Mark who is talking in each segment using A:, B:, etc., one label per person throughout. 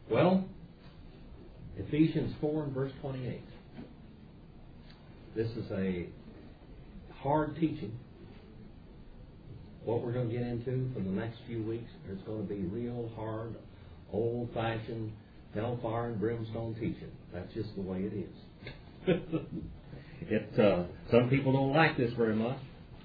A: Well, Ephesians 4 and verse 28. This is a hard teaching. What we're going to get into for the next few weeks is going to be real hard, old-fashioned, hellfire and brimstone teaching. That's just the way it is. Some people don't like this very much.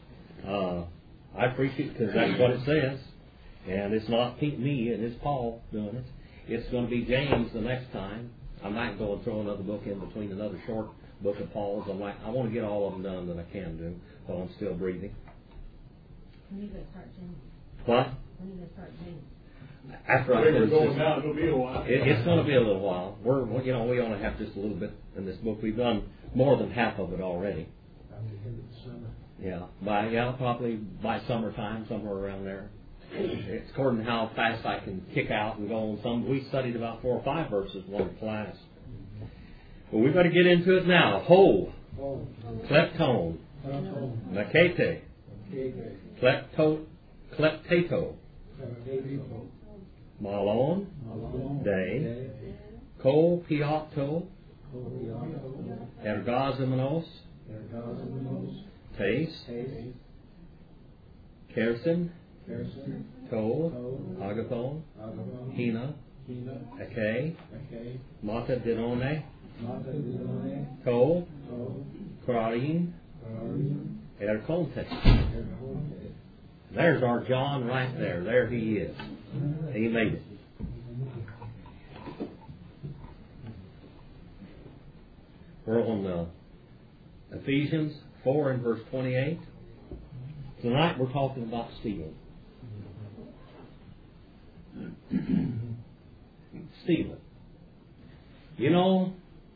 A: I appreciate it because that's what it says. And it's not me, and it's Paul doing it. It's going to be James the next time. I might go and throw another book in between, another short book of Paul's. I want to get all of them done that I can do while I'm still breathing.
B: When are you going to start James?
A: What?
B: When are you going to start James?
A: After I finish
C: going down, it'll be a while.
A: It's going to be a little while. We only have just a little bit in this book. We've done more than half of it already. Yeah, probably by summertime, somewhere around there. It's according to how fast I can kick out and go on. We studied about 4 or 5 verses one class. Well, we've got to get into it now. Ho, kleptone, makete, kleptato, malon, de, ko piato, ergazimonos, tes, kersin, to, agathon, hina, ake, mata dinone, to, krarin, erconte. There's our John right there. There he is. He made it. We're on Ephesians 4 and verse 28. Tonight we're talking about stealing. Stealing. You know,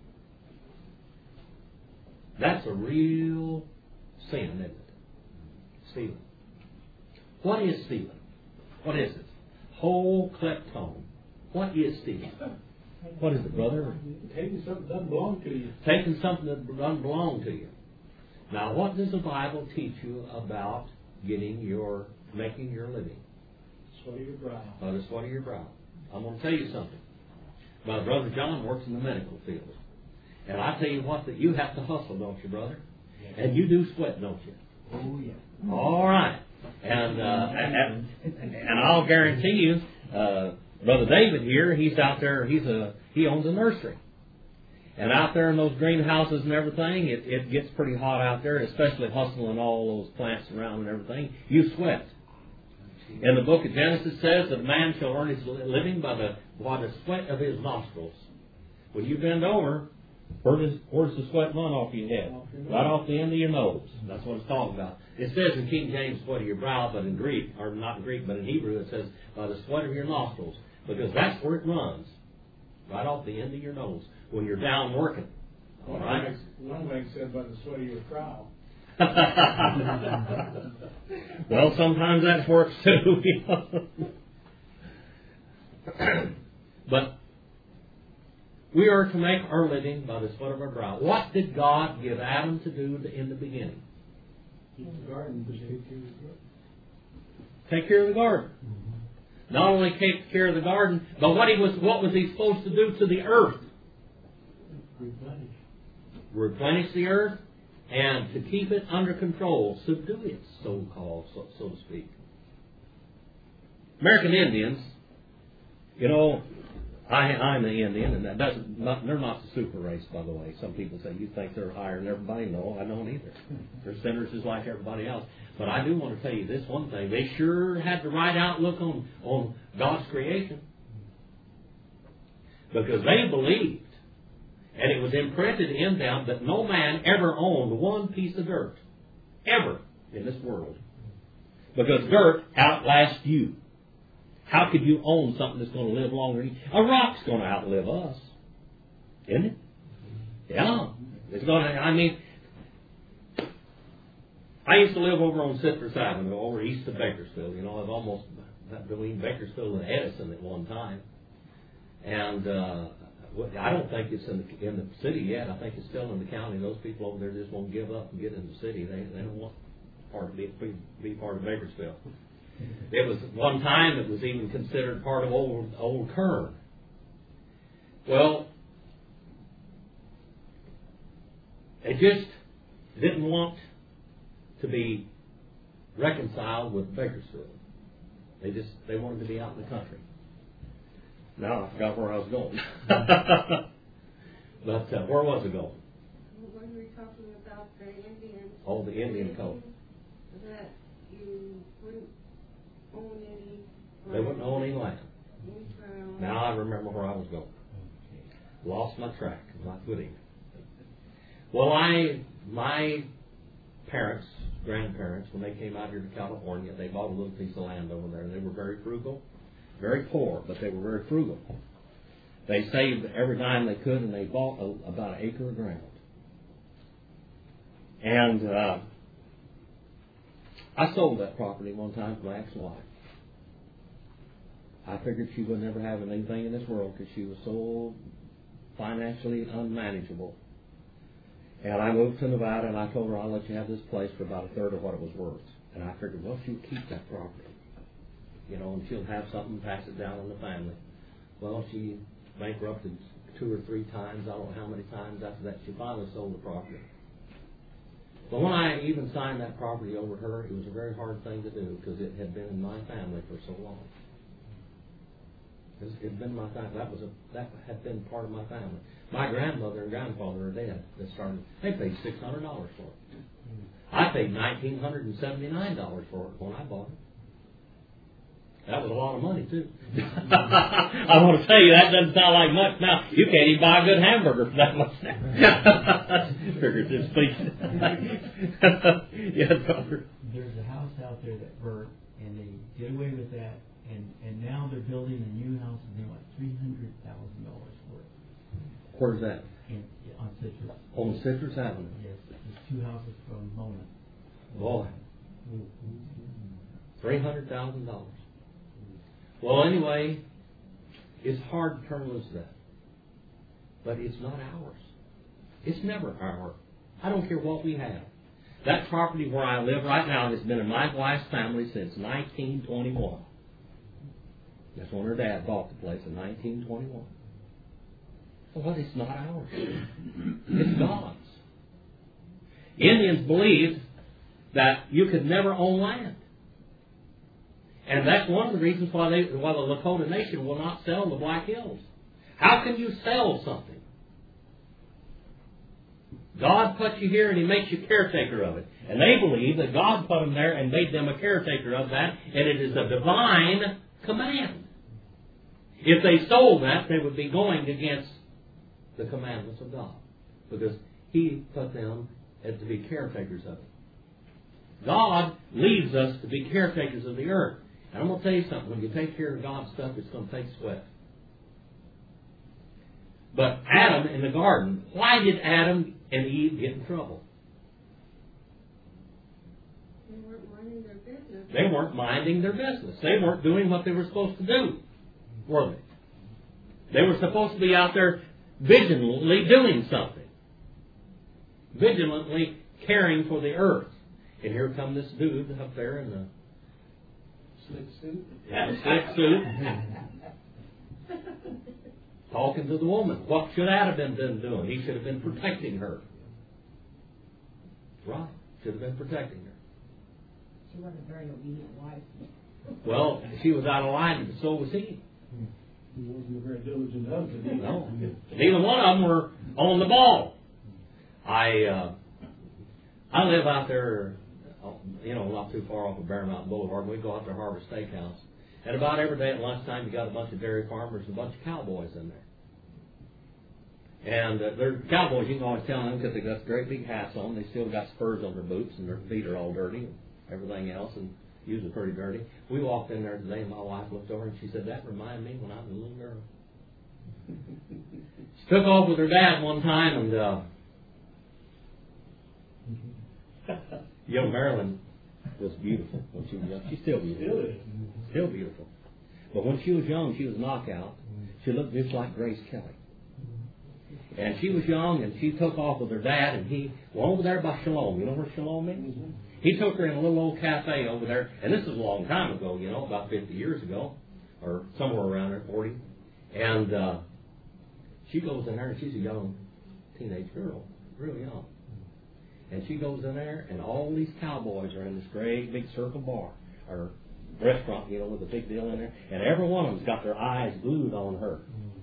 A: that's a real sin, isn't it? Stealing. What is stealing? What is it? Whole kleptone. What is stealing? What is it, brother?
C: Taking something that doesn't belong to you.
A: Taking something that doesn't belong to you. Now, what does the Bible teach you about making your living?
C: Sweat of your brow.
A: By the sweat of your brow. I'm going to tell you something. My brother John works in the medical field. And I tell you what, that you have to hustle, don't you, brother? And you do sweat, don't you?
C: Oh, yeah.
A: All right. And I'll guarantee you, Brother David here, he's out there, he owns a nursery. And out there in those greenhouses and everything, it gets pretty hot out there, especially hustling all those plants around and everything. You sweat. In the book of Genesis says that a man shall earn his living by the sweat of his nostrils. When you bend over, where's the sweat run off your head? Right off the end of your nose. That's what it's talking about. It says in King James, sweat of your brow, but in Greek, or not in Greek, but in Hebrew, it says by the sweat of your nostrils. Because that's where it runs. Right off the end of your nose. When you're down working. All right?
C: One man said by the sweat of your brow.
A: Well, sometimes that works too. But we are to make our living by the sweat of our brow. What did God give Adam to do in the beginning?
C: Keep the garden.
A: Take care of the garden. Not only take care of the garden, but what was he supposed to do to the earth? Replenish the earth and to keep it under control, subdue it, so-called, so to speak. American Indians, you know, I'm an Indian, and they're not the super race, by the way. Some people say you think they're higher than everybody. No, I don't either. They're sinners just like everybody else. But I do want to tell you this one thing. They sure had the right outlook on God's creation. Because they believed, and it was imprinted in them, that no man ever owned one piece of dirt. Ever in this world. Because dirt outlasts you. How could you own something that's going to live longer than you? A rock's going to outlive us. Isn't it? Yeah. It's going to, I used to live over on Citrus Avenue, over east of Bakersfield. You know, I've almost between Bakersfield and Edison at one time. And I don't think it's in the city yet. I think it's still in the county. Those people over there just won't give up and get in the city. They don't want be part of Bakersfield. It was one time it was even considered part of old Kern. Well, they just didn't want to be reconciled with Bakersfield. They wanted to be out in the country. Now I forgot where I was going. But where was I going?
D: When we were talking about the Indians.
A: Oh, the Indian code.
D: That you wouldn't own any.
A: They wouldn't own any land.
D: Any ground.
A: Now I remember where I was going. Lost my track, my footing. Well, my parents, grandparents, when they came out here to California, they bought a little piece of land over there. They were very frugal, very poor, but they were very frugal. They saved every dime they could, and they bought about an acre of ground. And I sold that property one time to my ex-wife. I figured she would never have anything in this world because she was so financially unmanageable. And I moved to Nevada, and I told her, I'll let you have this place for about a third of what it was worth. And I figured, well, she'll keep that property, and she'll have something, pass it down on the family. Well, she bankrupted 2 or 3 times. I don't know how many times after that. She finally sold the property. But when I even signed that property over to her, it was a very hard thing to do because it had been in my family for so long. It had been my family. That had been part of my family. My grandmother and grandfather are dead. They paid $600 for it. I paid $1,979 for it when I bought it. That was a lot of money too. I want to tell you that doesn't sound like much now. You can't even buy a good hamburger for that much now. Figurative speech. Yeah, brother.
E: There's a house out there that burnt, and they did away with that, and now they're building a new house, and they want $300,000 for it.
A: Where's that?
E: On Citrus.
A: On Citrus Avenue.
E: Yes, there's 2 houses from Mona.
A: Boy. $300,000. Well, anyway, it's hard to turn loose of that. But it's not ours. It's never ours. I don't care what we have. That property where I live right now has been in my wife's family since 1921. That's when her dad bought the place in 1921. Well, it's not ours. It's God's. Indians believed that you could never own land. And that's one of the reasons why the Lakota Nation will not sell the Black Hills. How can you sell something? God put you here and He makes you caretaker of it. And they believe that God put them there and made them a caretaker of that, and it is a divine command. If they sold that, they would be going against the commandments of God, because He put them as to be caretakers of it. God leaves us to be caretakers of the earth. And I'm going to tell you something. When you take care of God's stuff, it's going to take sweat. But Adam in the garden, why did Adam and Eve get in trouble?
D: They weren't minding their business.
A: They weren't minding their business. They weren't doing what they were supposed to do, were they? They were supposed to be out there vigilantly doing something. Vigilantly caring for the earth. And here come this dude up there in the
C: Slick suit?
A: slick suit, talking to the woman. What should Adam have been doing? He should have been protecting her. Right. Should have been protecting her.
B: She wasn't a very obedient wife.
A: Well, she was out of line, and so was he.
C: He wasn't a very diligent husband either.
A: No. Neither one of them were on the ball. I live out there, not too far off of Bear Mountain Boulevard. We go out to Harbor Steakhouse. And about every day at lunchtime, you got a bunch of dairy farmers and a bunch of cowboys in there. And they're cowboys, you can always tell them because they got great big hats on. They still got spurs on their boots, and their feet are all dirty and everything else, and usually pretty dirty. We walked in there today, and my wife looked over, and she said, "That reminded me when I was a little girl." She took off with her dad one time, and young Marilyn was beautiful when she was young. She's still beautiful. Still beautiful. But when she was young, she was knockout. She looked just like Grace Kelly. And she was young, and she took off with her dad, and he went over there by Shalom. You know where Shalom is? He took her in a little old cafe over there, and this is a long time ago, about 50 years ago, or somewhere around there, 40. And she goes in there, and she's a young teenage girl, real young. And she goes in there, and all these cowboys are in this great big circle bar, or restaurant, you know, with a big deal in there. And every one of them's got their eyes glued on her.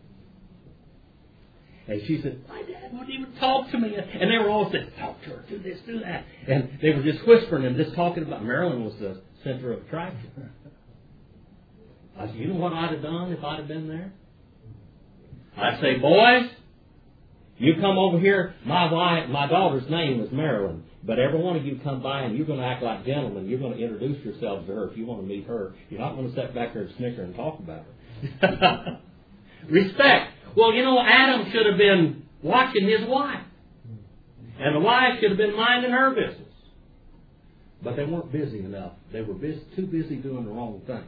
A: And she said, my dad wouldn't even talk to me. And they were all saying, talk to her, do this, do that. And they were just whispering and just talking about Marilyn was the center of attraction. I said, you know what I'd have done if I'd have been there? I'd say, boys, you come over here. My daughter's name is Marilyn. But every one of you come by and you're going to act like gentlemen. You're going to introduce yourselves to her if you want to meet her. You're not going to sit back there and snicker and talk about her. Respect. Well, you know, Adam should have been watching his wife. And the wife should have been minding her business. But they weren't busy enough. They were too busy doing the wrong thing.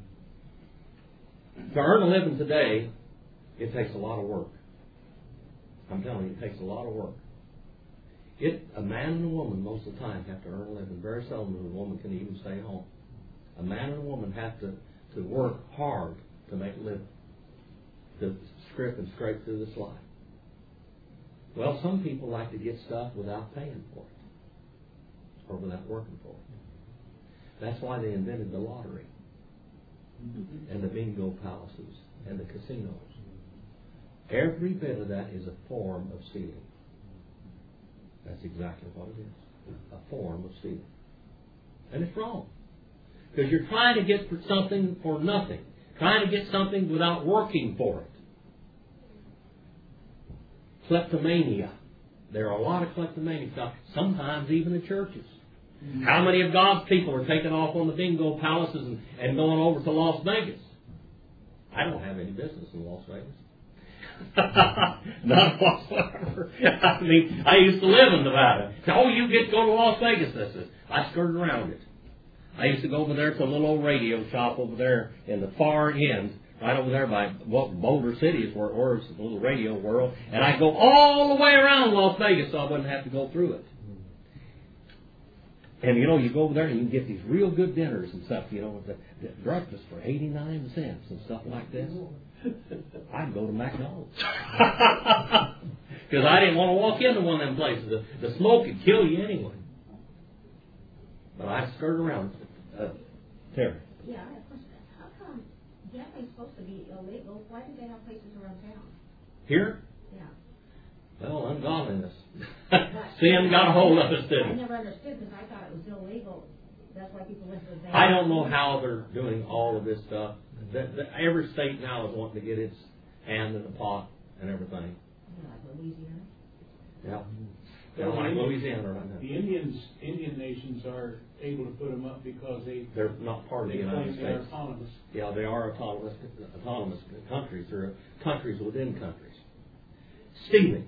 A: To earn a living today, it takes a lot of work. I'm telling you, it takes a lot of work. A man and a woman most of the time have to earn a living. Very seldom a woman can even stay home. A man and a woman have to work hard to make a living, to script and scrape through this life. Well, some people like to get stuff without paying for it, or without working for it. That's why they invented the lottery, and the bingo palaces, and the casinos. Every bit of that is a form of stealing. That's exactly what it is. A form of stealing. And it's wrong. Because you're trying to get something for nothing. Trying to get something without working for it. Kleptomania. There are a lot of kleptomania stuff. Sometimes even in churches. How many of God's people are taking off on the bingo palaces and going over to Las Vegas? I don't have any business in Las Vegas. None whatsoever. I mean, I used to live in Nevada. Oh, you get to go to Las Vegas. I skirted around it. I used to go over there to a little old radio shop over there in the far end, right over there by Boulder City is where it's the little radio world. And I'd go all the way around Las Vegas so I wouldn't have to go through it. And, you know, you go over there and you can get these real good dinners and stuff, you know, with the breakfast for 89 cents and stuff like this. I'd go to McDonald's. Because I didn't want to walk into one of them places. The smoke could kill you anyway. But I'd skirt around. Terry.
B: Yeah, I have a question. How come gambling's supposed to be illegal? Why do they have places around town?
A: Here?
B: Yeah.
A: Well, ungodliness. Sin got a hold of us,
B: I
A: didn't it?
B: never understood because I thought it was illegal. That's why people went to the bank.
A: I don't know how they're doing all of this stuff. Every state now is wanting to get its hand in the pot and everything.
B: Yeah, like Louisiana.
A: Yeah. Yeah, like Louisiana right now.
C: The Indian nations are able to put them up because
A: They're not part of the United
C: claim they're
A: States.
C: autonomous.
A: Yeah, they are autonomous countries. They're countries within countries. Stealing.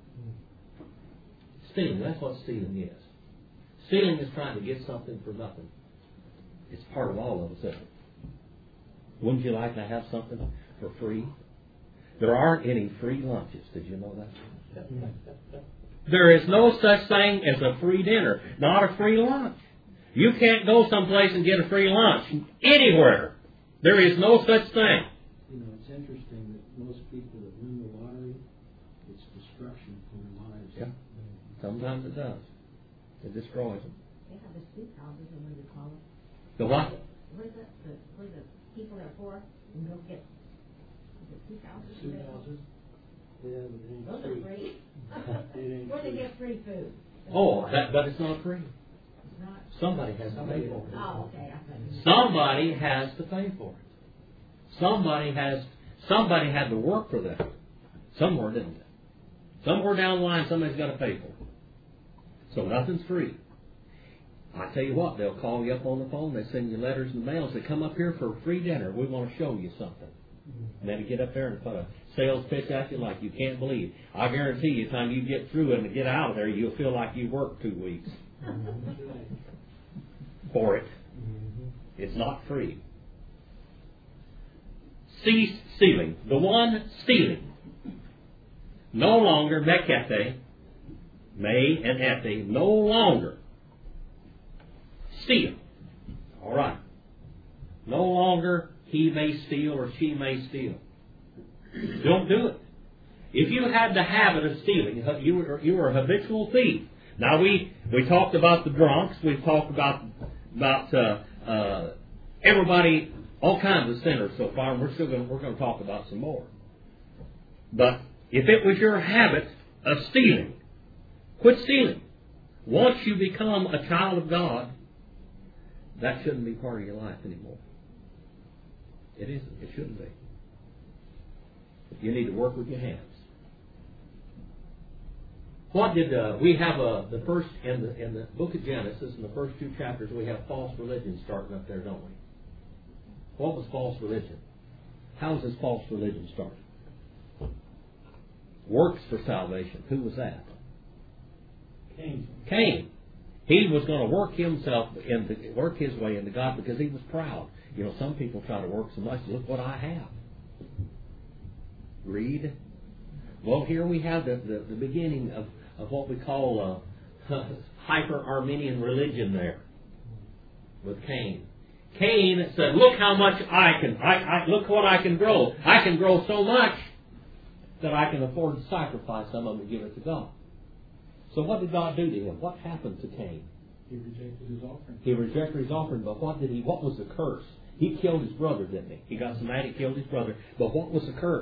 A: Stealing, that's what stealing is. Stealing is trying to get something for nothing. It's part of all of us, isn't it? Wouldn't you like to have something for free? There aren't any free lunches. Did you know that? There is no such thing as a free dinner, not a free lunch. You can't go someplace and get a free lunch anywhere. There is no such thing.
F: You know, it's interesting that most people that win the lottery, it's destruction for their lives.
A: Yeah. Sometimes it does. It destroys them.
B: They have the sleep houses, or what do you call it?
A: The what?
B: What is that? Where the people that are poor and go get sleep houses?
F: Soup houses. Yeah, but it ain't
B: Those
F: free.
B: are free.
F: It ain't
B: Where they
F: free.
B: get free food.
A: Oh, but it's not free.
B: It's not.
A: Somebody has to pay for it.
B: Oh, okay. I thought you-
A: Somebody has to pay for it. Somebody had to work for that. Somewhere, didn't they? Somewhere down the line, somebody's got to pay for it. So nothing's free. I tell you what, they'll call you up on the phone. They send you letters in the mail. Say, come up here for a free dinner. We want to show you something. And then you get up there and put a sales pitch at you like you can't believe. I guarantee you, the time you get through it and get out of there, you'll feel like you worked 2 weeks for it. It's not free. Cease stealing. The one stealing. No longer, mekete, me and ete, no longer steal. All right. No longer he may steal or she may steal. Don't do it. if you had the habit of stealing, you were a habitual thief. Now we talked about the drunks. We've talked about everybody, all kinds of sinners so far, and we're going to talk about some more. But if it was your habit of stealing, quit stealing. Once you become a child of God, that shouldn't be part of your life anymore. It isn't. It shouldn't be. You need to work with your hands. What did we have the first in the book of Genesis, in the first 2 chapters, we have false religion starting up there, don't we? What was false religion? How was this false religion started? Works for salvation. Who was that? Cain. He was going to work his way into God because he was proud. You know, some people try to work so much. Look what I have. Greed. Well, here we have the beginning of what we call hyper-Armenian religion there with Cain. Cain said, "Look how much I can. Look what I can grow. I can grow so much that I can afford to sacrifice some of it and give it to God." So what did God do to him? What happened to Cain?
C: He rejected his offering.
A: He rejected his offering, but what was the curse? He killed his brother, didn't he? He got so mad he killed his brother. But what was the curse?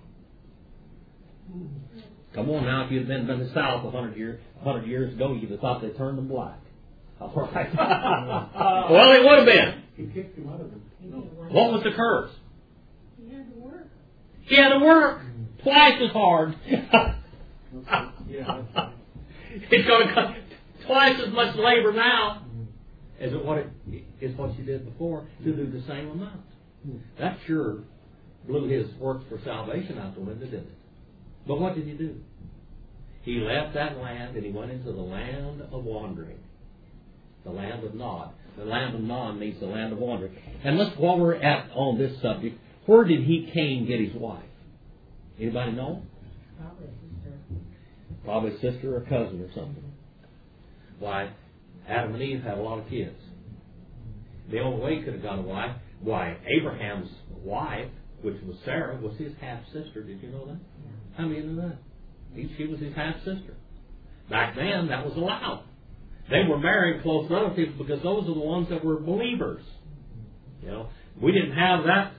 A: Come on now, if you'd have been in the South 100 years ago, you'd have thought they turned them black. All right. Well, it would have been.
C: He kicked him out of it. No.
A: What was the curse?
D: He had to work.
A: He had to work twice as hard.
C: Yeah.
A: It's going to cost twice as much labor now as what you did before to do the same amount. That sure blew his works for salvation out the window, didn't it? But what did he do? He left that land and he went into the land of wandering. The land of Nod. The land of Nod means the land of wandering. And while we're on this subject, where did Cain get his wife? Anybody know?
B: Probably a sister.
A: Probably a sister or a cousin or something. Why, Adam and Eve had a lot of kids. The only way he could have got a wife, Abraham's wife, which was Sarah, was his half-sister. Did you know that?
B: Yeah.
A: How many knew that? She was his half-sister. Back then, that was allowed. They were marrying close relatives because those are the ones that were believers. You know, we didn't have that.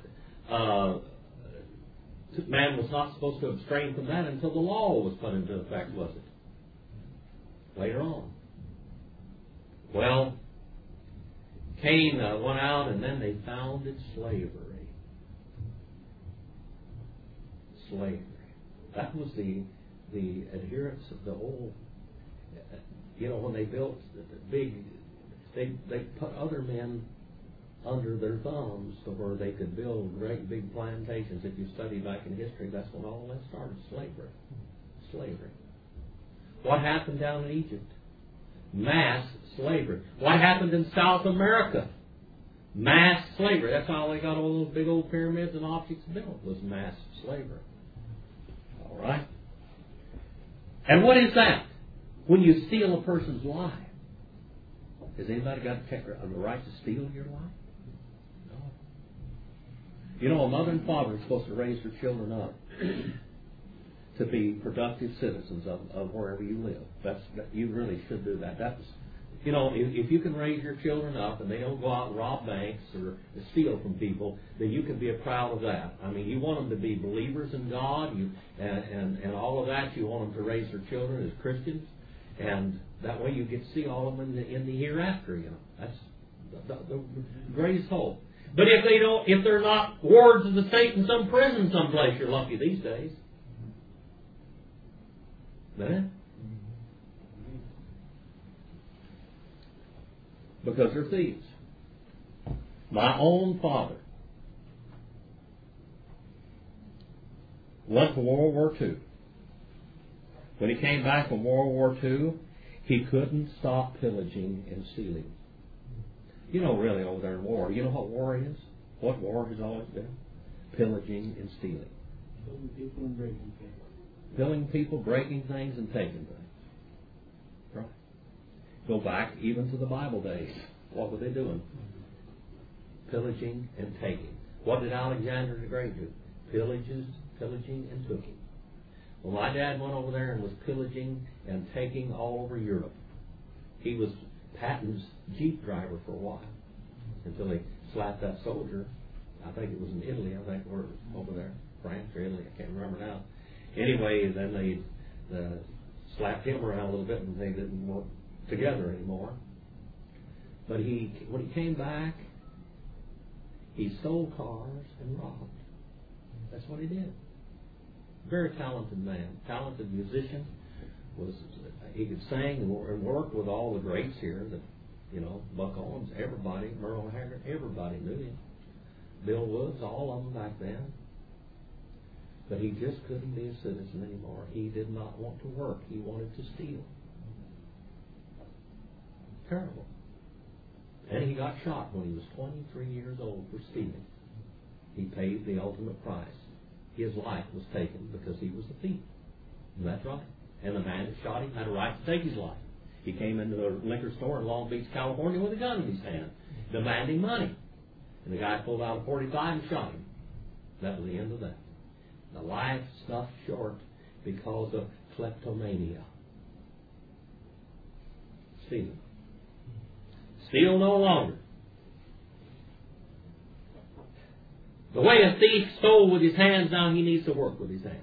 A: Man was not supposed to abstain from that until the law was put into effect, was it? Later on. Well, Cain went out and then they founded slavery. Slavery. That was the adherence of the old. You know, when they built they put other men under their thumbs to where they could build great big plantations. If you study back in history, that's when all that started, slavery. What happened down in Egypt? Mass slavery. What happened in South America? Mass slavery. That's how they got all those big old pyramids and objects built, was mass slavery. All right? And what is that? When you steal a person's life. Has anybody got the right to steal your life? No. You know, a mother and father are supposed to raise their children up to be productive citizens of wherever you live. You really should do that. You know, if you can raise your children up and they don't go out and rob banks or steal from people, then you can be proud of that. I mean, you want them to be believers in God, and all of that. You want them to raise their children as Christians, and that way you get to see all of them in the hereafter. You know, that's the greatest hope. But if they're not wards of the state in some prison someplace, you're lucky these days. Man. Because they're thieves. My own father went to World War II. When he came back from World War II, he couldn't stop pillaging and stealing. You know, really, over there in war, you know what war is? What war has always been? Pillaging and stealing.
C: Killing people and breaking things.
A: Killing people, breaking things, and taking things. Right. Go back even to the Bible days. What were they doing? Pillaging and taking. What did Alexander the Great do? Pillaging and taking. Well, my dad went over there and was pillaging and taking all over Europe. He was Patton's Jeep driver for a while until they slapped that soldier. I think it was in Italy, I think, or over there, France or Italy, I can't remember now. Anyway, then they slapped him around a little bit and they didn't work together anymore. But when he came back, he sold cars and robbed. That's what he did. Very talented man, talented musician. He could sing and work with all the greats here. Buck Owens, everybody, Merle Haggard, everybody knew him. Bill Woods, all of them back then. But he just couldn't be a citizen anymore. He did not want to work. He wanted to steal. Terrible. And he got shot when he was 23 years old for stealing. He paid the ultimate price. His life was taken because he was a thief. And that's right. And the man that shot him had a right to take his life. He came into the liquor store in Long Beach, California with a gun in his hand, demanding money. And the guy pulled out a .45 and shot him. That was the end of that. The life stuffed short because of kleptomania. Stealing. Steal no longer. The way a thief stole with his hands, now he needs to work with his hands.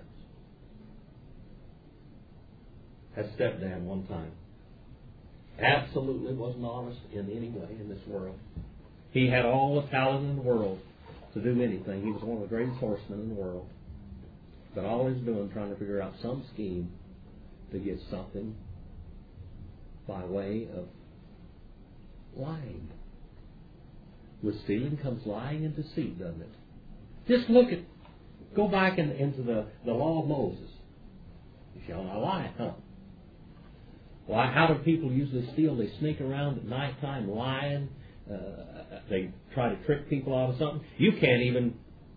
A: That stepdad one time absolutely wasn't honest in any way in this world. He had all the talent in the world to do anything. He was one of the greatest horsemen in the world. But all he's doing, trying to figure out some scheme to get something by way of lying. With stealing comes lying and deceit, doesn't it? Just go back into the law of Moses. You shall not lie, huh? Well, how do people usually steal? They sneak around at nighttime lying. They try to trick people out of something. You can't even...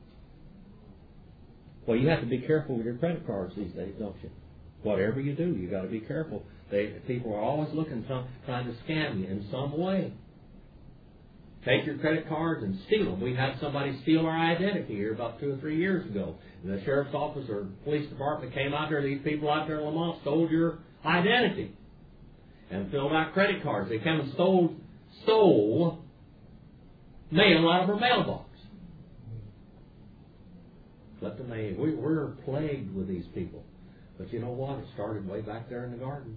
A: Well, you have to be careful with your credit cards these days, don't you? Whatever you do, you got to be careful. People are always looking, trying to scam you in some way. Take your credit cards and steal them. We had somebody steal our identity here about 2 or 3 years ago. And the sheriff's office or police department came out there. These people out there in Lamont stole your identity and filled out credit cards. They came and stole mail out of our mailbox. We're plagued with these people. But you know what? It started way back there in the garden.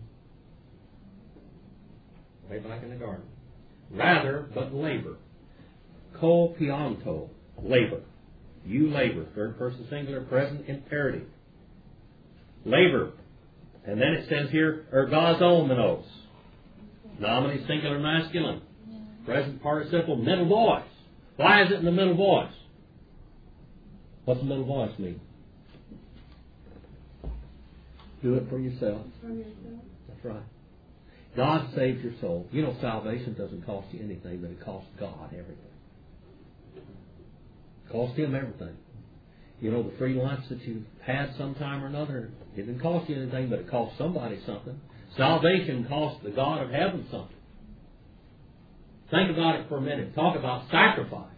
A: Way back in the garden. Rather, but labor. Ko pianto, labor. You labor. Third person singular, present imperative. Labor. And then it says here, ergozomenos. Nominee singular masculine. Present participle, middle voice. Why is it in the middle voice? What's the middle voice mean? Do it for yourself. That's right. God saves your soul. You know, salvation doesn't cost you anything, but it costs God everything. It costs Him everything. You know, the free lunch that you've had sometime or another, it didn't cost you anything, but it cost somebody something. Salvation cost the God of heaven something. Think about it for a minute. Talk about sacrifice.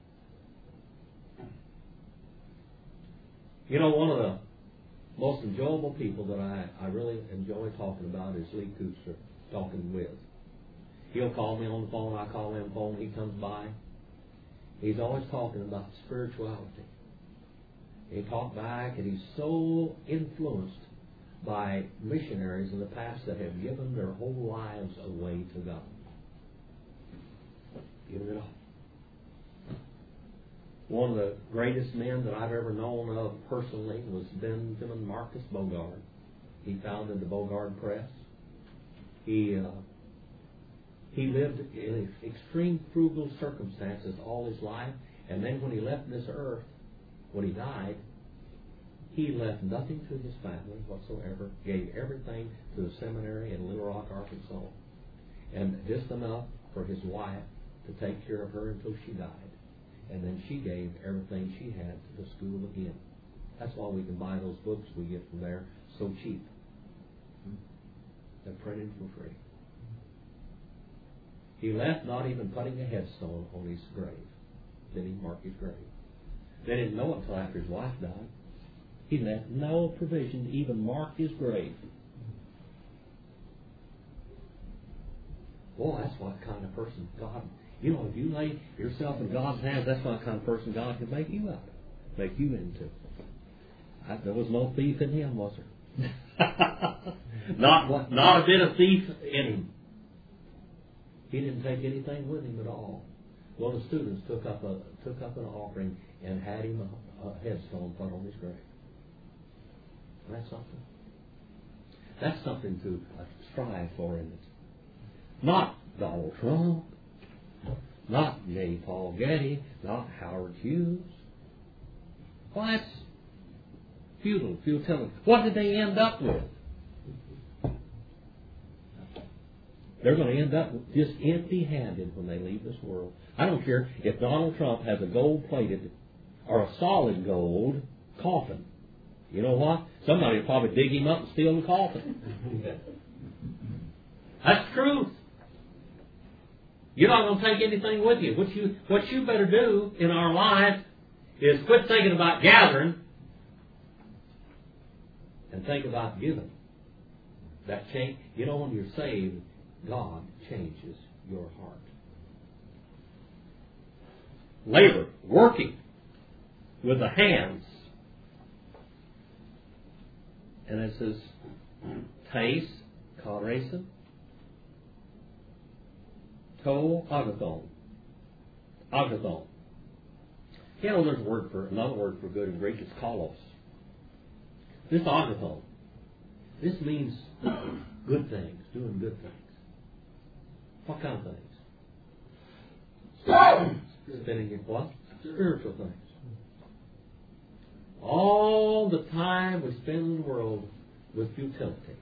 A: You know, one of the most enjoyable people that I really enjoy talking about is Lee Kuster, talking with. He'll call me on the phone, I call him on the phone, he comes by. He's always talking about spirituality. He talked back, and he's so influenced by missionaries in the past that have given their whole lives away to God. Given it all. One of the greatest men that I've ever known of personally was Benjamin Marcus Bogard. He founded the Bogard Press. He lived in extreme frugal circumstances all his life, and then when he left this earth, when he died, he left nothing to his family whatsoever, gave everything to the seminary in Little Rock, Arkansas, and just enough for his wife to take care of her until she died. And then she gave everything she had to the school again. That's why we can buy those books we get from there so cheap. They're printed for free. He left not even putting a headstone on his grave. Then he marked his grave. They didn't know it until after his wife died. He left no provision to even mark his grave. Boy, that's what kind of person God, if you lay yourself in God's hands, that's what kind of person God can make you out of, make you into. There was no thief in him, was there? Not a bit of thief in him. He didn't take anything with him at all. One of the students took up an offering and had him a headstone put on his grave. That's something. That's something to strive for, isn't it? Not Donald Trump, not J. Paul Getty, not Howard Hughes. Well, that's futility. What did they end up with? They're going to end up just empty-handed when they leave this world. I don't care if Donald Trump has a gold-plated or a solid gold coffin. You know what? Somebody will probably dig him up and steal the coffin. That's the truth. You're not going to take anything with you. What you better do in our lives is quit thinking about gathering and think about giving. That change. When you're saved, God changes your heart. Labor, working with the hands. And it says, Tais, Karason, To, Agathon. Agathon. There's another word for good in Greek. It's kalos. This agathon. This means good things, doing good things. What kind of things? Spending in what? Spiritual things. All the time we spend in the world with futility.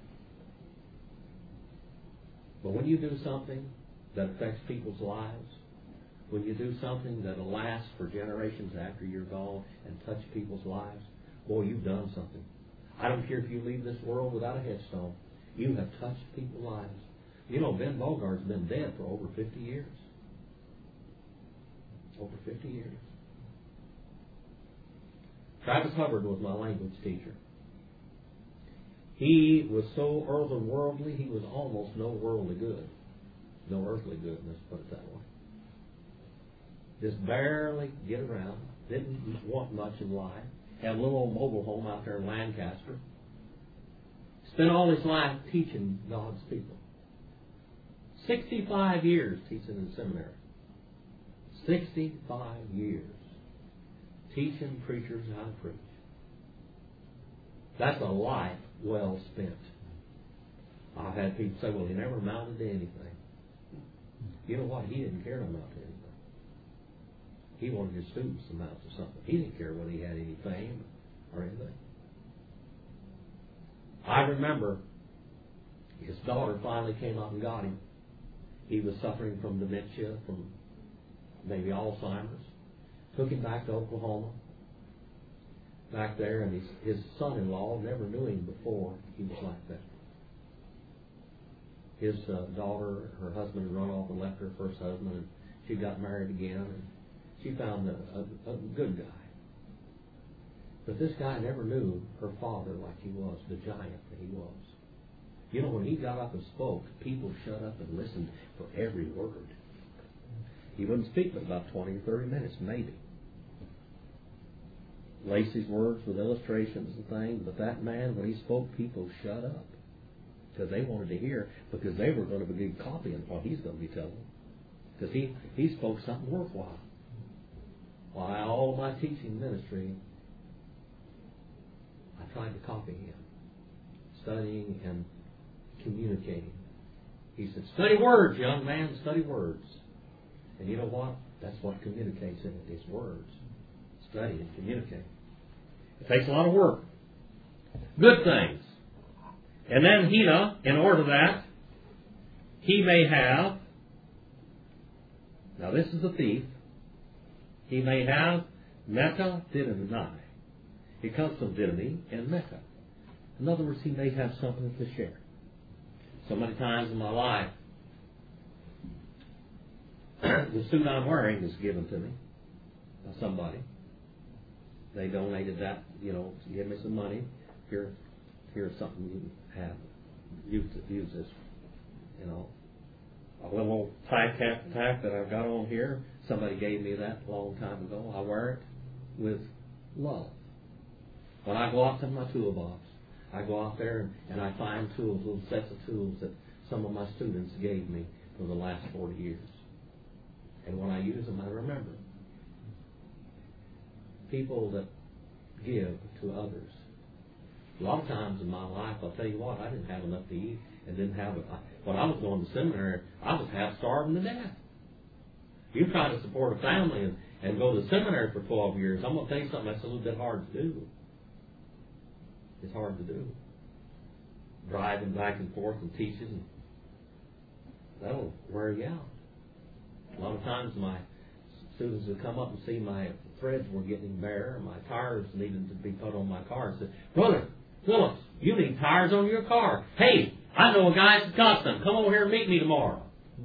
A: But when you do something that affects people's lives, when you do something that will last for generations after you're gone and touch people's lives, boy, you've done something. I don't care if you leave this world without a headstone. You have touched people's lives. Ben Bogart's been dead for over 50 years. Over 50 years. Travis Hubbard was my language teacher. He was so earthly, he was almost no worldly good. No earthly good, let's put it that way. Just barely get around. Didn't want much in life. Had a little old mobile home out there in Lancaster. Spent all his life teaching God's people. 65 years teaching in seminary. 65 years teaching preachers how to preach. That's a life well spent. I've had people say, well, he never amounted to anything. You know what? He didn't care to amount to anything. He wanted his students to amount to something. He didn't care whether he had any fame or anything. I remember his daughter finally came out and got him. He was suffering from dementia, from maybe Alzheimer's. Took him back to Oklahoma. Back there, and his son-in-law never knew him before he was like that. His daughter, her husband had run off and left her first husband, and she got married again, and she found a good guy. But this guy never knew her father like he was, the giant that he was. When he got up and spoke, people shut up and listened for every word. He wouldn't speak but about 20 or 30 minutes, maybe. Lacey's words with illustrations and things, but that man, when he spoke, people shut up. Because they wanted to hear, because they were going to be copying what he's going to be telling them. Because he spoke something worthwhile. While all my teaching ministry, I tried to copy him. Studying and communicating. He said, study words, young man, study words. And you know what? That's what communicates in it, is words. Study and communicate. It takes a lot of work. Good things. And then Hina, in order that he may have, now this is the thief, he may have Mecca Didonai. It comes from Didoni and Mecca. In other words, he may have something to share. So many times in my life, the suit I'm wearing is given to me by somebody. they donated that, to give me some money. Here's something you can have. Use this, A little tie cap that I've got on here. Somebody gave me that a long time ago. I wear it with love. When I go out to my toolbox, I go out there and I find tools, little sets of tools that some of my students gave me for the last 40 years. And when I use them, I remember people that give to others. A lot of times in my life, I'll tell you what, I didn't have enough to eat and didn't have it. When I was going to seminary, I was half starving to death. You try to support a family and go to seminary for 12 years, I'm going to tell you something that's a little bit hard to do. It's hard to do. Driving back and forth and teaching, that'll wear you out. A lot of times my students would come up and see my threads were getting bare, and my tires needed to be put on my car, and said, "Brother Phillips, you need tires on your car. Hey, I know a guy that's got some. Come over here and meet me tomorrow."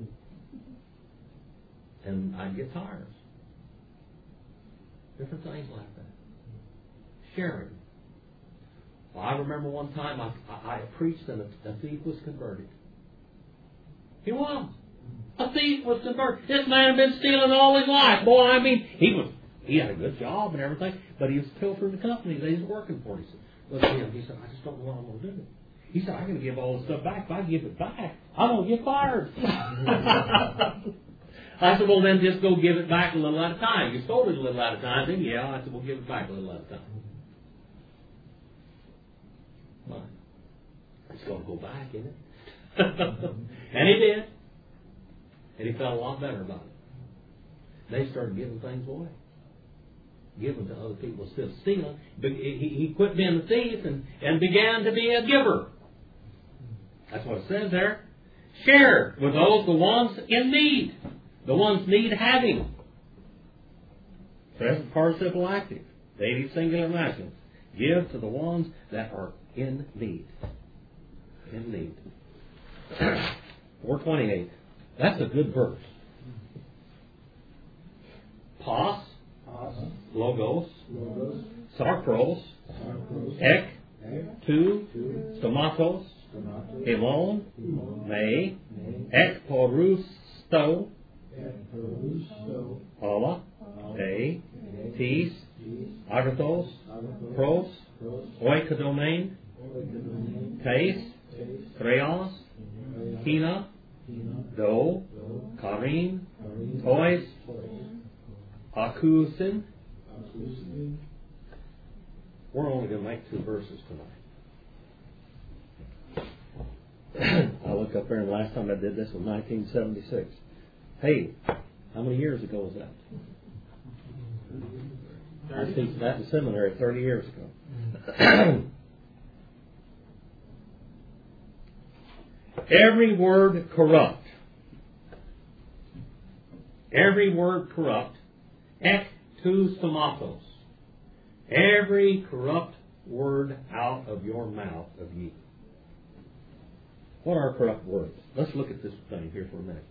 A: And I'd get tires. Different things like that. Sharing. Well, I remember one time I preached and a thief was converted. He was. A thief was converted. This man had been stealing all his life. Boy, I mean, he had a good job and everything, but he was pilfering the company that he was working for. He said, "Look at him." He said, "I just don't know what I'm going to do." He said, "I'm going to give all this stuff back. If I give it back, I'm going to get fired." I said, "Well, then just go give it back a little at a time. You stole it a little at a time." Then, yeah. I said, "Well, give it back a little at a time." Well, it's going to go back, isn't it? And he did. And he felt a lot better about it. They started giving things away. Giving to other people instead of stealing. He quit being a thief and began to be a giver. That's what it says there. Share with those, the ones in need. The ones need having. Present participle active. Dative singular masculine. Give to the ones that are in need. In need. 428. That's a good verse. Pos, logos, sarkros, ek, tu, stomatos, elon, me, ek porusto, ala, te, tis, agathos, pros, oikodomain, tes, kreos, kina, do, karin, tois, akusin. We're only going to make 2 verses tonight. I looked up there, and the last time I did this was 1976. Hey, how many years ago was that? I teach that in seminary 30 years ago. Every word corrupt. Every word corrupt. Ek tu stomatos. Every corrupt word out of your mouth of ye. What are corrupt words? Let's look at this thing here for a minute.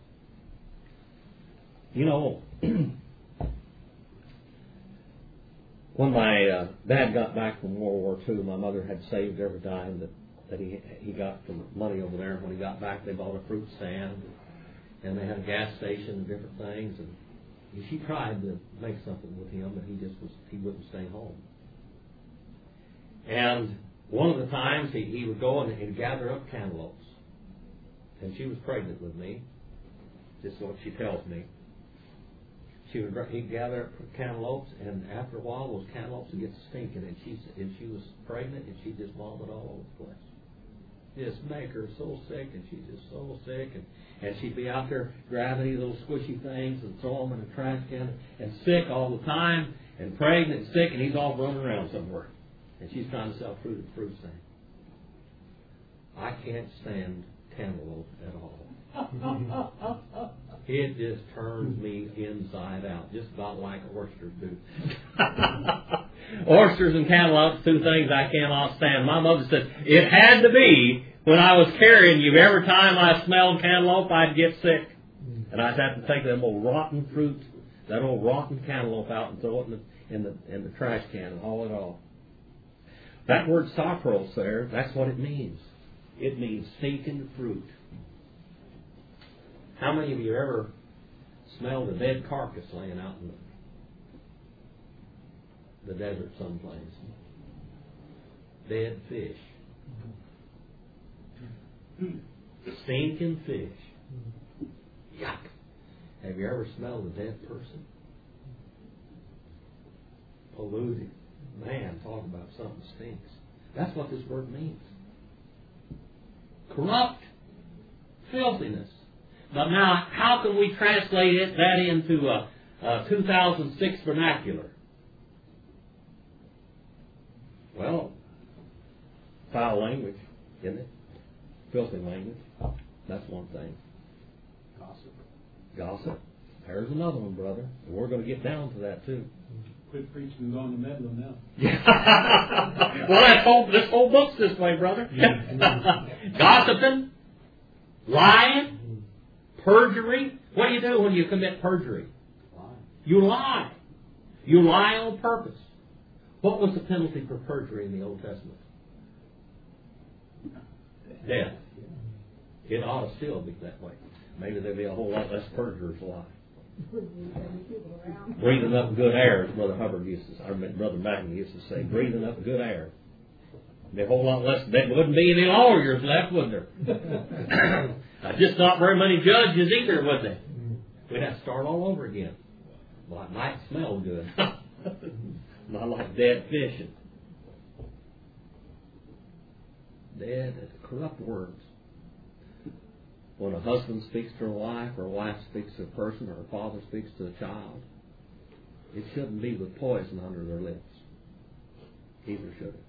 A: When my dad got back from World War II, my mother had saved every dime that he got from money over there. When he got back, they bought a fruit stand, and they had a gas station and different things. And she tried to make something with him, but he wouldn't stay home. And one of the times he would go and he'd gather up cantaloupes, and she was pregnant with me. Just what she tells me. He'd gather up cantaloupes, and after a while, those cantaloupes would get stinking, and she was pregnant, and she'd just vomit all over the place. Just make her so sick, and she's just so sick, and she'd be out there grabbing these little squishy things and throw them in the trash can, and sick all the time, and pregnant and sick, and he's all running around somewhere, and she's trying to sell fruit at the fruit stand. I can't stand cantaloupe at all. It just turns me inside out, just about like oysters do. Oysters and cantaloupes, 2 things I cannot stand. My mother said it had to be when I was carrying you. Every time I smelled cantaloupe, I'd get sick. And I'd have to take that old rotten fruit, that old rotten cantaloupe out and throw it in the trash can and haul it off. That word sapros there, that's what it means. It means stinking fruit. How many of you ever smelled a dead carcass laying out in the desert someplace? Dead fish. Stinking fish. Yuck. Have you ever smelled a dead person? Polluted. Man, talk about something stinks. That's what this word means. Corrupt. Filthiness. But now, how can we translate that into a 2006 vernacular? Well, foul language, isn't it? Filthy language. That's one thing. Gossip. There's another one, brother. We're going to get down to that too.
C: Quit preaching and going to meddling now.
A: Well, this whole book's this way, brother. Gossiping, lying, perjury. What do you do when you commit perjury? You lie. You lie on purpose. What was the penalty for perjury in the Old Testament? Death. It ought to still be that way. Maybe there'll be a whole lot less perjurers alive. Breathing up good air, as Brother Hubbard used to say, or Brother Magny used to say, breathing up good air. There'd be a whole lot less. There wouldn't be any lawyers left, would there? Just not very many judges either, would they? We'd have to start all over again. Well, it might smell good. Not like dead fish. Dead, corrupt words. When a husband speaks to a wife, or a wife speaks to a person, or a father speaks to a child, it shouldn't be with poison under their lips. Either should it.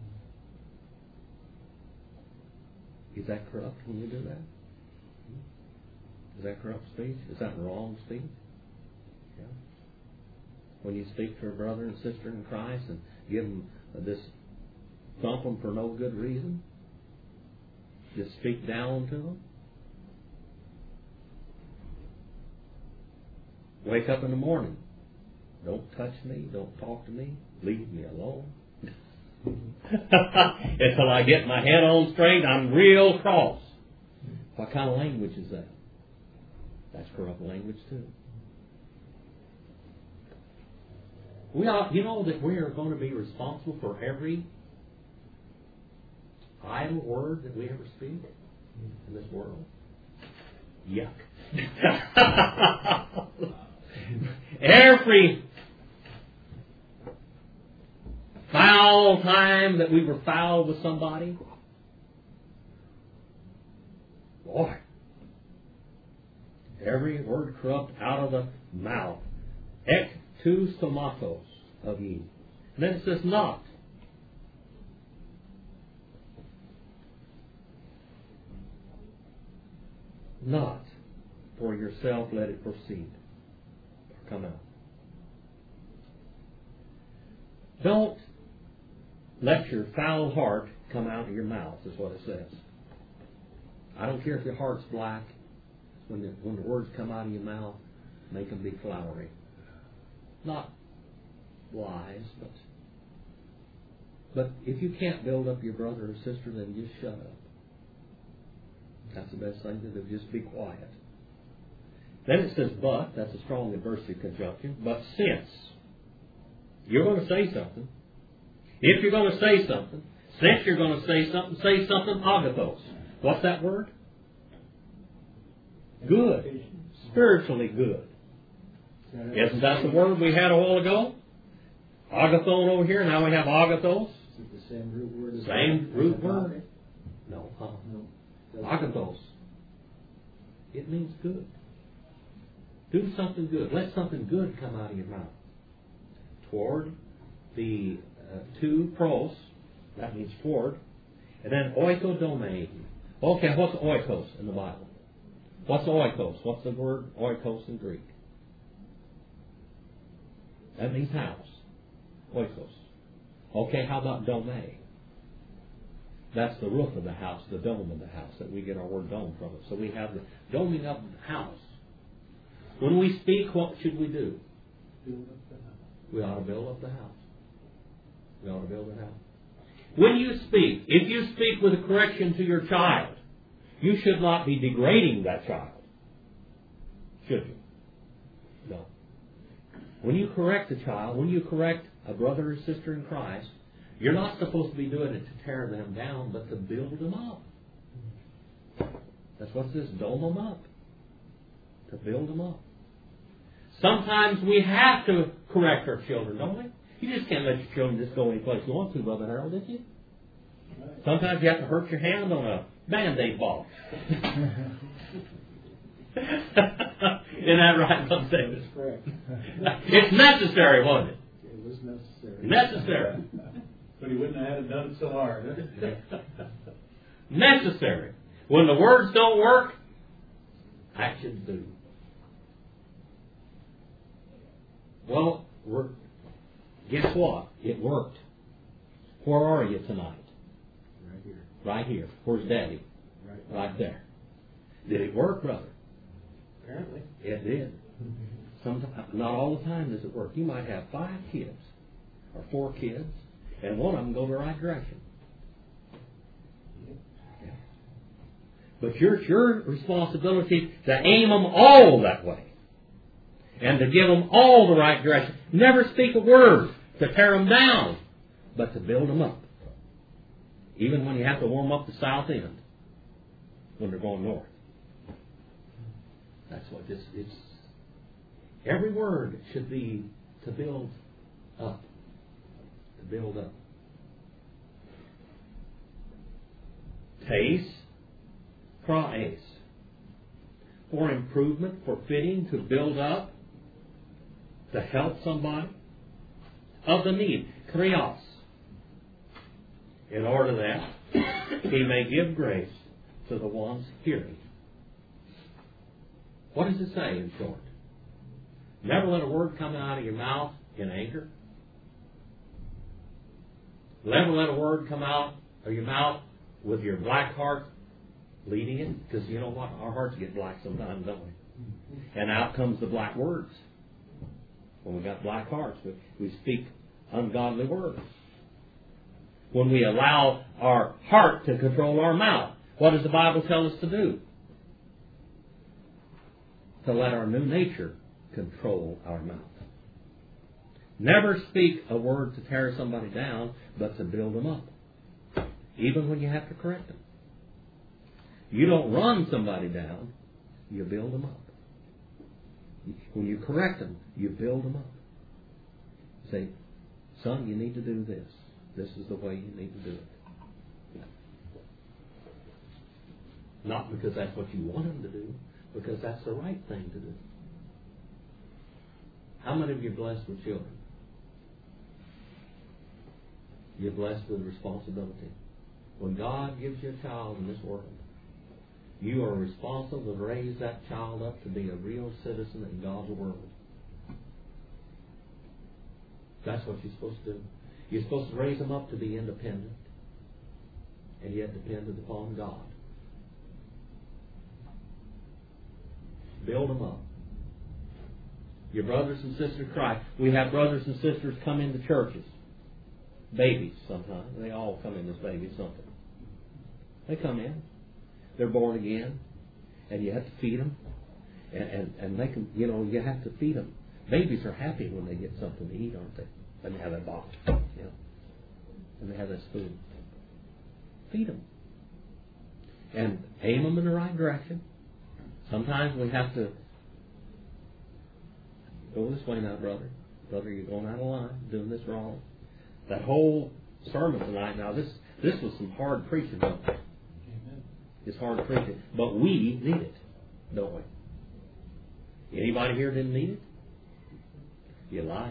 A: Is that corrupt when you do that? Is that corrupt speech? Is that wrong speech? Yeah. When you speak to a brother and sister in Christ and give them this thump them for no good reason, just speak down to them. Wake up in the morning. Don't touch me. Don't talk to me. Leave me alone. Until I get my head on straight, I'm real cross. What kind of language is that? That's corrupt language too. You know that we are going to be responsible for every idle word that we ever speak in this world. Yuck. Every foul time that we were foul with somebody, boy, every word corrupt out of the mouth, ek tu stomatos of ye. And then it says not. Not for yourself let it proceed or come out. Don't let your foul heart come out of your mouth, is what it says. I don't care if your heart's black. When the words come out of your mouth, make them be flowery. Not lies, but if you can't build up your brother or sister, then just shut up. That's the best thing to do. Just be quiet. Then it says but. That's a strong adversive conjunction. But since you're going to say something, if you're going to say something, since you're going to say something agathos. What's that word? Good. Spiritually good. Isn't that the word we had a while ago? Agathon over here. Now we have agathos.
F: Is it the same root word?
A: Same root word? No.
F: No.
A: Agathos. It means good. Do something good. Let something good come out of your mouth. Toward the to pros, that means toward, and then oikodomai. Okay, what's oikos in the Bible? What's oikos? What's the word oikos in Greek? That means house. Oikos. Okay, how about dome? That's the roof of the house, the dome of the house, that we get our word dome from it. So we have the doming up of the house. When we speak, what should we do? we ought to build up the house. We ought to build the house. When you speak, if you speak with a correction to your child, you should not be degrading that child. Should you? No. When you correct a child, when you correct a brother or sister in Christ, you're not supposed to be doing it to tear them down, but to build them up. That's what it says, build them up. To build them up. Sometimes we have to correct our children, don't we? You just can't let your children just go any place you want to, Brother Harold, did you? Sometimes you have to hurt your hand on a Band-Aid ball. Isn't that right, Brother David?
F: That's correct.
A: It's necessary, wasn't it?
F: It was necessary.
A: Necessary.
C: But he wouldn't have done it so hard.
A: Necessary. When the words don't work, actions do. Well, guess what? It worked. Where are you tonight?
F: Right here.
A: Right here. Where's Daddy? Right there. Did it work, brother? Apparently. It did. Sometimes, not all the time does it work. You might have 5 kids or 4 kids, and one of them go the right direction. Yeah. But it's your responsibility to aim them all that way. And to give them all the right direction. Never speak a word to tear them down, but to build them up. Even when you have to warm up the south end when they're going north. That's what this is. Every word should be to build up. To build up. Taste, praise. For improvement, for fitting, to build up, to help somebody. Of the need, krios. In order that he may give grace to the ones hearing. What does it say in short? Never let a word come out of your mouth in anger. Never let a word come out of your mouth with your black heart leading it. Because you know what? Our hearts get black sometimes, don't we? And out comes the black words. When we've got black hearts, we speak ungodly words. When we allow our heart to control our mouth, what does the Bible tell us to do? To let our new nature control our mouth. Never speak a word to tear somebody down, but to build them up. Even when you have to correct them. You don't run somebody down, you build them up. When you correct them, you build them up. Say, son, you need to do this. This is the way you need to do it. Not because that's what you want them to do, because that's the right thing to do. How many of you are blessed with children? You're blessed with responsibility. When God gives you a child in this world, you are responsible to raise that child up to be a real citizen in God's world. That's what you're supposed to do. You're supposed to raise them up to be independent, and yet dependent upon God. Build them up. Your brothers and sisters in Christ. We have brothers and sisters come into churches. Babies sometimes. They all come in as babies sometimes. They come in. They're born again. And you have to feed them. And make them, you have to feed them. Babies are happy when they get something to eat, aren't they? And they have that box. And they have that spoon. Feed them. And aim them in the right direction. Sometimes we have to go this way now, brother. Brother, you're going out of line, doing this wrong. That whole sermon tonight, now this was some hard preaching, don't it? It's hard preaching. But we need it, don't we? Anybody here didn't need it? You're lying.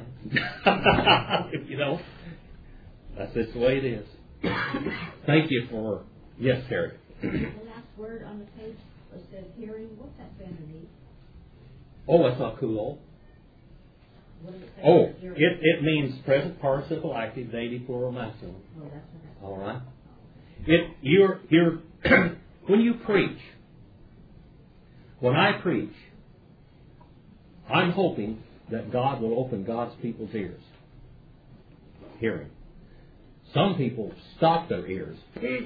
A: That's just the way it is. Thank you for... Yes, Harry.
B: The last word on the page says hearing. What's that underneath?
A: Oh, that's not cool.
B: What does it say?
A: Oh,
B: Hearing?
A: it means present participle active dative plural masculine.
B: Oh, that's what that's.
A: All right. You're when you preach, when I preach, I'm hoping that God will open God's people's ears. Hearing. Some people stop their ears.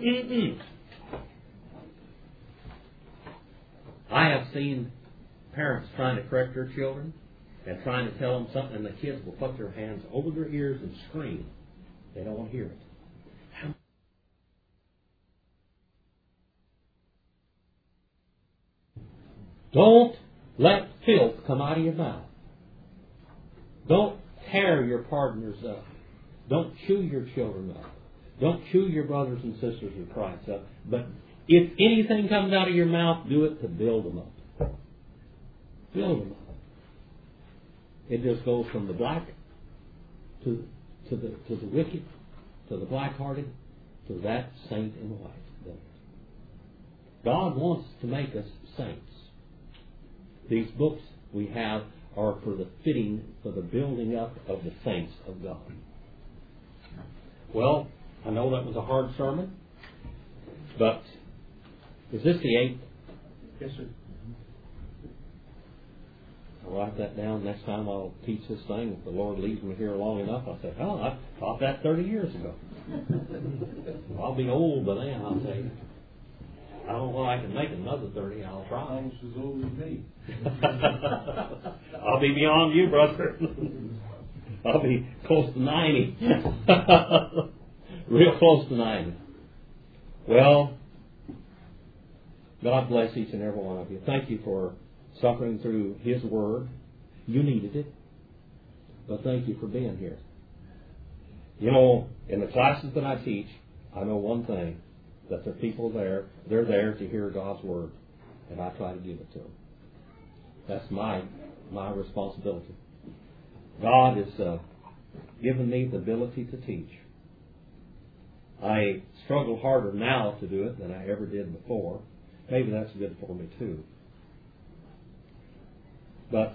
A: I have seen parents trying to correct their children and trying to tell them something, and the kids will put their hands over their ears and scream. They don't want to hear it. Don't let filth come out of your mouth. Don't tear your partners up. Don't chew your children up. Don't chew your brothers and sisters in Christ up. But if anything comes out of your mouth, do it to build them up. Build them up. It just goes from the black to the wicked, to the black-hearted, to that saint in white. God wants to make us saints. These books we have are for the fitting, for the building up of the saints of God. Well, I know that was a hard sermon, but is this the 8th?
C: Yes, sir.
A: I'll write that down. Next time I'll teach this thing. If the Lord leaves me here long enough, I'll say, oh, I taught that 30 years ago. I'll be old by then, I'll tell you. I don't know if I can make another 30. I'll try.
C: Almost as old as me.
A: I'll be beyond you, brother. I'll be close to 90. Real close to 90. Well, God bless each and every one of you. Thank you for suffering through His Word. You needed it. But thank you for being here. You know, in the classes that I teach, I know one thing, that there are people there, they're there to hear God's Word, and I try to give it to them. That's my responsibility. God has given me the ability to teach. I struggle harder now to do it than I ever did before. Maybe that's good for me too. But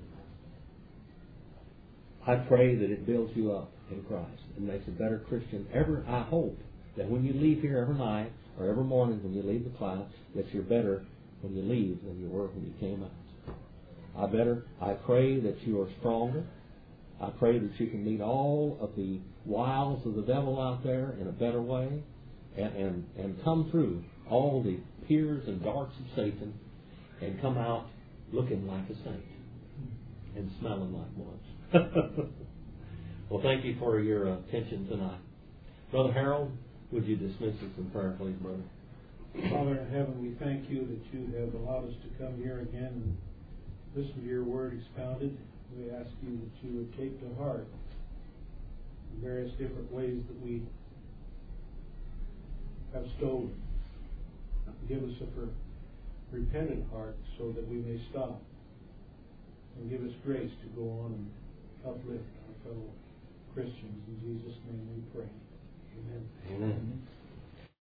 A: I pray that it builds you up in Christ and makes a better Christian. I hope that when you leave here every night or every morning when you leave the class, that you're better when you leave than you were when you came out. I pray that you are stronger. I pray that you can meet all of the wiles of the devil out there in a better way and come through all the peers and darts of Satan and come out looking like a saint and smelling like one. Well, thank you for your attention tonight. Brother Harold, would you dismiss us in prayer, please, brother?
F: Father in heaven, we thank you that you have allowed us to come here again and listen to your word expounded. We ask you that you would take to heart the various different ways that we have stolen. Give us a repentant heart so that we may stop. And give us grace to go on and uplift our fellow Christians. In Jesus' name we pray. Amen.
A: Amen.